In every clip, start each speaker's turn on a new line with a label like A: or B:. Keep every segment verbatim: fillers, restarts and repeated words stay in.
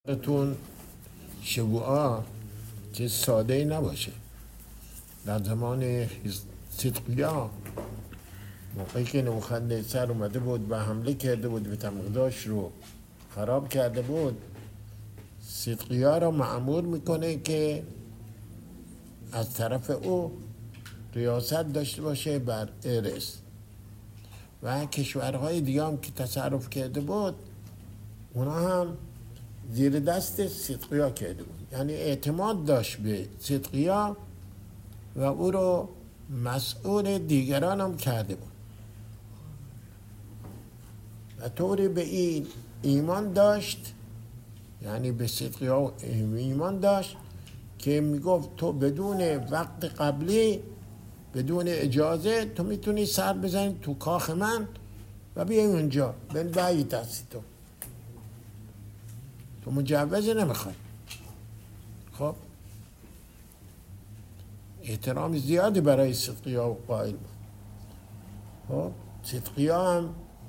A: تون شبوعا که ساده ای نباشه. در زمان صدقیا موقعی که نبوخذنصر اومده بود و حمله کرده بود و تمقداش رو خراب کرده بود، صدقیا را مأمور میکنه که از طرف او ریاست داشته باشه بر ارس و کشورهای دیگه هم که تصرف کرده بود اونا هم زیر دست صدقیا کرده بود. یعنی اعتماد داشت به صدقیا و او رو مسئول دیگران هم کرده بود و طوری به این ایمان داشت، یعنی به صدقیا ایمان داشت که میگفت تو بدون وقت قبلی، بدون اجازه تو میتونی سر بزنی تو کاخ من و بیای اونجا بن بعید هستی، تو تو مجوزی نمیخوای. خب احترام زیادی برای صدقیا قائل بود. خب صدقیا هم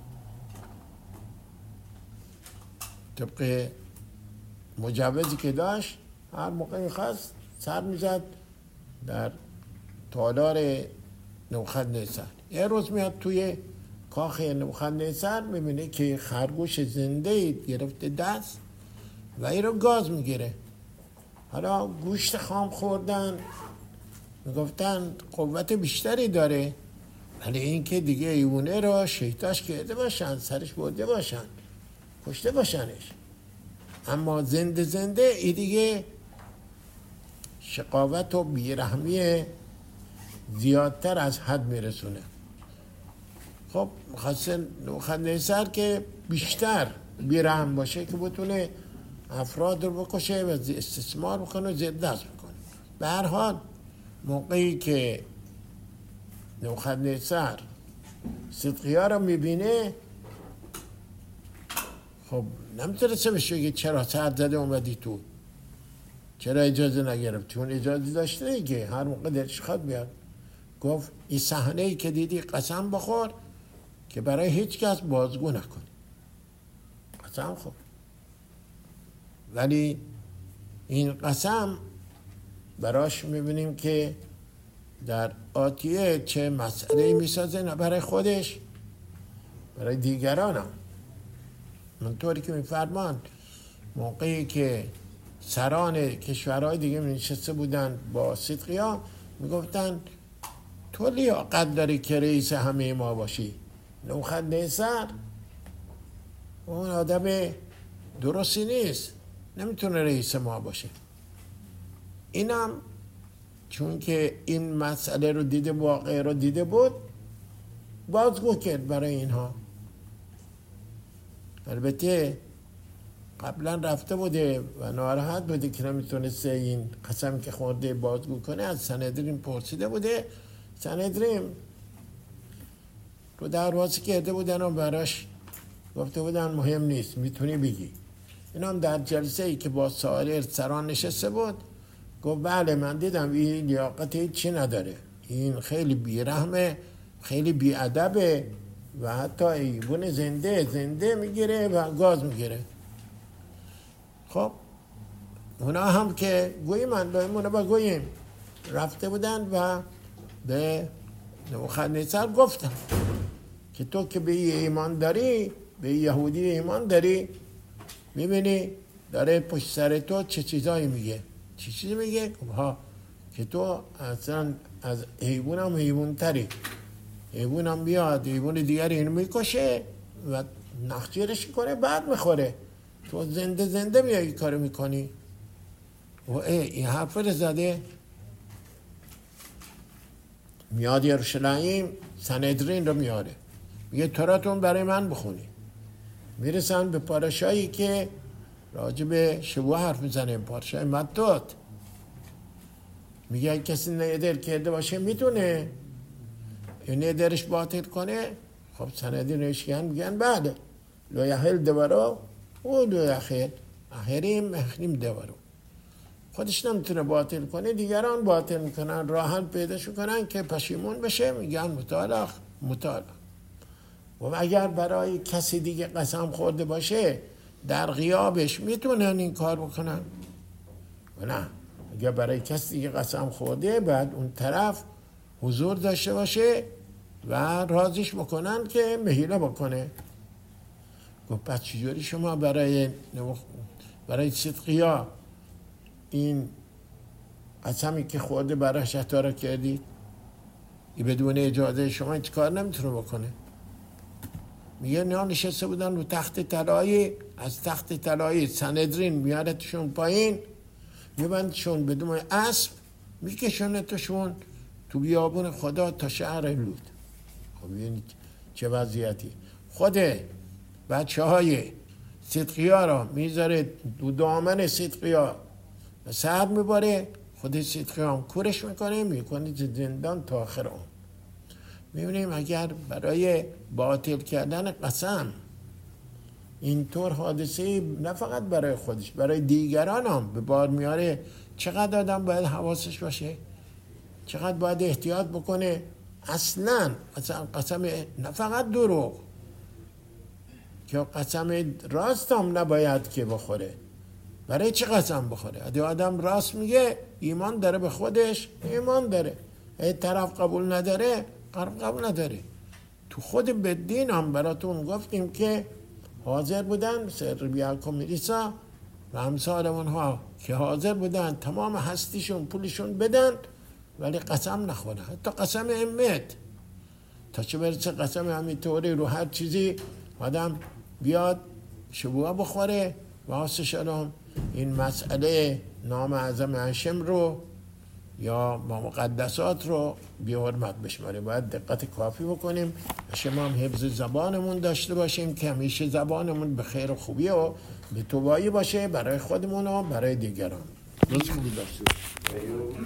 A: طبق مجوزی که داشت هر موقع میخواست سر میزد در تالار نبوخذنصر. یه روز میاد توی کاخ نبوخذنصر میبینه که خرگوش زنده گرفته دست و این رو گاز میگیره. حالا گوشت خام خوردن میگفتن قوت بیشتری داره، ولی این که دیگه ایوونه رو شیطاش کرده باشن، سرش برده باشن، کشته باشنش، اما زنده زنده این دیگه شقاوت و بیرحمی زیادتر از حد میرسونه. خب خواستن نبوخذنصر که بیشتر بیرحم باشه که بتونه افراد رو بکشه و استثمار بکنه و زیر دست بکنه. به هر حال موقعی که نبوخذنصر صدقیا رو میبینه، خب نمیتونسته بشه که چرا سر زده اومدی تو، چرا اجازه نگرفت؟ چون اجازه داشته دیگه، هر موقع دلش خواست بیاد. گفت این صحنه ای که دیدی قسم بخور که برای هیچ کس بازگو نکنی. قسم خور. ولی این قسم براش میبینیم که در آتیه چه مسئله میسازه، نه برای خودش، برای دیگران هم. منطوری که میفرمان موقعی که سران کشورهای دیگه نشسته بودن با صدقیا میگفتن تو لیاقت داری که رئیس همه ما باشی. نبوخذنصر اون آدم درستی نیست، نمیتونه رئیس ما باشه. اینم چون که این مسئله رو دیده، واقعه رو دیده بود، بازگو کرد برای اینها. البته قبلا رفته بوده و ناراحت بوده که نمیتونسته این قسم که خورده بازگو کنه. از سندریم پرسیده بوده، سندریم رو درواسی کرده بودن و براش گفته بودن مهم نیست، میتونی بگی. این هم در جلسه ای که با سایر سران نشسته بود گفت بله من دیدم این لیاقتی چی نداره، این خیلی بیرحمه، خیلی بیادبه و حتی ایوون زنده زنده میگیره و گاز میگیره. خب اونا هم که گویی من دایم اونا با گوییم رفته بودن و به نبوخذنصر گفتن که تو که به ایمان داری، به یهودی ایمان داری، میبینی داره پشت سر تو چه چیزایی میگه. چه چیزی میگه؟ ها که تو اصلا از حیوان هم حیوان تری، حیوان هم بیاد حیوان دیگری اینو میکشه و نخجیرش کنه بعد میخوره، تو زنده زنده میایی کارو میکنی. و این حرف رو زده. میاد یروشلایم، سندرین رو میاره، میگه توراتون برای من بخونی. میرسن به پاراشایی که راجع به شبوه حرف میزنه، پاراشای متات. میگه کسی ندر کرده باشه میتونه این ندرش باطل کنه. خب سندرین نوشگن میگن بله لو یحل دورو و لو یحل اخریم اخریم دورو. خودش نمیتونه باطل کنه، دیگران باطل میکنن، راه حل پیداش کنن که پشیمون بشه، میگن مطالق مطالق. و اگر برای کسی دیگه قسم خورده باشه در غیابش میتونن این کار بکنن و نه. اگر برای کسی دیگه قسم خورده بعد اون طرف حضور داشته باشه و راضیش بکنن که مهیله بکنه. گفت پس چجوری شما برای برای صدقیا این قسمی که خورده برای شطاره کردید؟ این بدون اجازه شما هیچ کار نمیتونه بکنه. میگه نه، نشسته بودن رو تخت طلایی، از تخت طلایی سندرین میارتشون پایین، میبندشون بدون اسب، میکشونتشون تو بیابون خدا تا شهر لود. خب ببینید چه وضعیتی. خود بچه های صدقیا را میذاره دو دامن صدقیا و سر میباره، خود صدقیا هم کورش میکنه، میکنه زندان تا آخر اون. میبینیم اگر برای باطل کردن قسم اینطور حادثه نه فقط برای خودش، برای دیگران هم به بار میاره، چقدر آدم باید حواسش باشه، چقدر باید احتیاط بکنه. اصلا اصلا قسم نه فقط دروغ، که قسم راست هم نباید که بخوره. برای چه قسم بخوره؟ اگه آدم راست میگه ایمان داره به خودش، ایمان داره. اگه طرف قبول نداره، قبول نداره. تو خود بدین هم براتون گفتیم که حاضر بودن سر بیا کمیلیسا و همسال اونها که حاضر بودن تمام هستیشون پولشون بدن ولی قسم نخورن، حتی قسم امت. تا چه برسه قسم همینطوری رو هر چیزی آدم بیاد شبوه بخوره. و حاصل شلام این مسئله نام اعظم هشم رو یا مقدسات رو بی حرمت بشماره. باید دقت کافی بکنیم. شما هم حفظ زبانمون داشته باشیم که همیشه زبانمون به خیر و خوبی و به توبایی باشه برای خودمون و برای دیگران. روز خوبی داشته